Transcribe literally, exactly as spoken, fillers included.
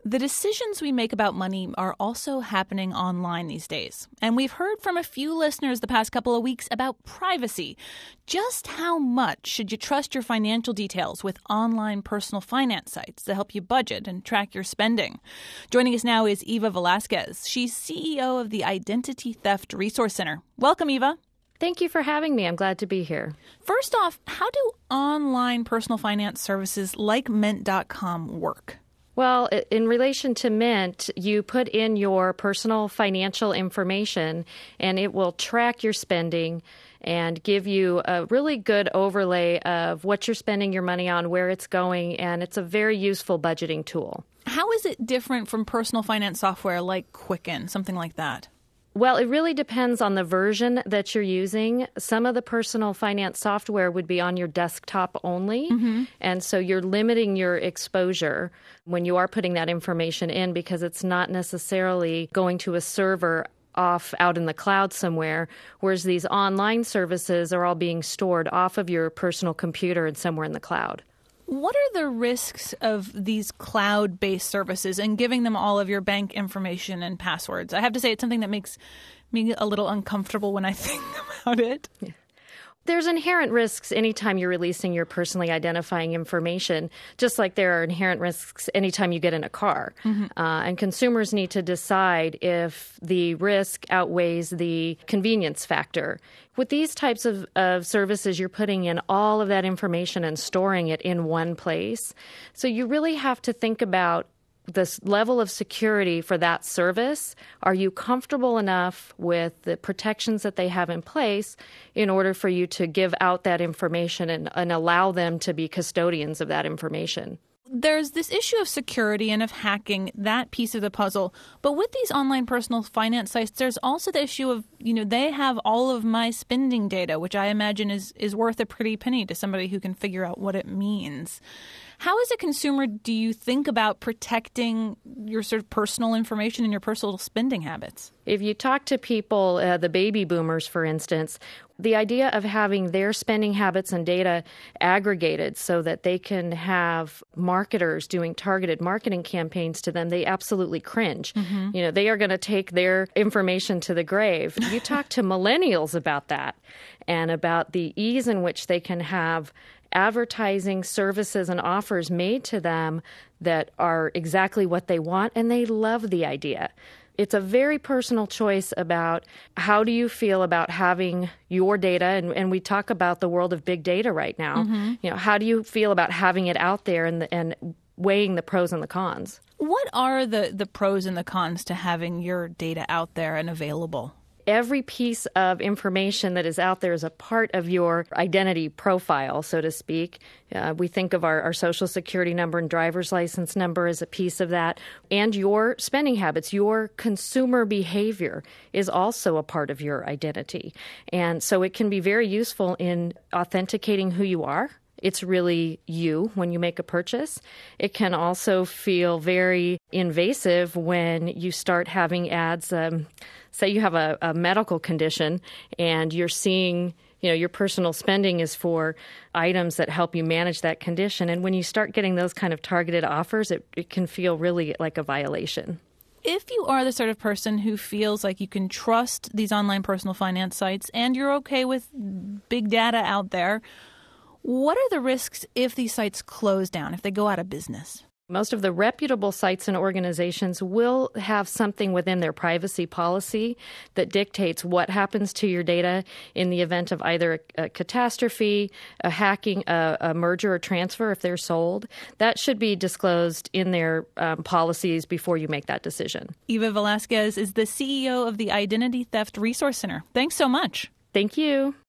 The decisions we make about money are also happening online these days. And we've heard from a few listeners the past couple of weeks about privacy. Just how much should you trust your financial details with online personal finance sites to help you budget and track your spending? Joining us now is Eva Velasquez. She's C E O of the Identity Theft Resource Center. Welcome, Eva. Thank you for having me. I'm glad to be here. First off, how do online personal finance services like Mint dot com work? Well, in relation to Mint, you put in your personal financial information and it will track your spending and give you a really good overlay of what you're spending your money on, where it's going, and it's a very useful budgeting tool. How is it different from personal finance software like Quicken, something like that? Well, it really depends on the version that you're using. Some of the personal finance software would be on your desktop only, mm-hmm. and so you're limiting your exposure when you are putting that information in because it's not necessarily going to a server off out in the cloud somewhere, whereas these online services are all being stored off of your personal computer and somewhere in the cloud. What are the risks of these cloud-based services and giving them all of your bank information and passwords? I have to say it's something that makes me a little uncomfortable when I think about it. Yeah. There's inherent risks anytime you're releasing your personally identifying information, just like there are inherent risks anytime you get in a car. Mm-hmm. Uh, and consumers need to decide if the risk outweighs the convenience factor. With these types of, of services, you're putting in all of that information and storing it in one place. So you really have to think about this level of security for that service. Are you comfortable enough with the protections that they have in place in order for you to give out that information and, and allow them to be custodians of that information? There's this issue of security and of hacking, that piece of the puzzle. But with these online personal finance sites, there's also the issue of, you know, they have all of my spending data, which I imagine is, is worth a pretty penny to somebody who can figure out what it means. How, as a consumer, do you think about protecting your sort of personal information and your personal spending habits? If you talk to people, uh, the baby boomers, for instance, the idea of having their spending habits and data aggregated so that they can have marketers doing targeted marketing campaigns to them, they absolutely cringe. Mm-hmm. You know, they are going to take their information to the grave. You talk to millennials about that and about the ease in which they can have advertising services and offers made to them that are exactly what they want, and they love the idea. It's a very personal choice about how do you feel about having your data, and, and we talk about the world of big data right now. Mm-hmm. You know, how do you feel about having it out there and, and weighing the pros and the cons? What are the, the pros and the cons to having your data out there and available? Every piece of information that is out there is a part of your identity profile, so to speak. Uh, we think of our, our social security number and driver's license number as a piece of that. And your spending habits, your consumer behavior is also a part of your identity. And so it can be very useful in authenticating who you are. It's really you when you make a purchase. It can also feel very invasive when you start having ads. Um, say you have a, a medical condition and you're seeing, you know, your personal spending is for items that help you manage that condition. And when you start getting those kind of targeted offers, it, it can feel really like a violation. If you are the sort of person who feels like you can trust these online personal finance sites and you're okay with big data out there, what are the risks if these sites close down, if they go out of business? Most of the reputable sites and organizations will have something within their privacy policy that dictates what happens to your data in the event of either a, a catastrophe, a hacking, a, a merger or transfer if they're sold. That should be disclosed in their um, policies before you make that decision. Eva Velasquez is the C E O of the Identity Theft Resource Center. Thanks so much. Thank you.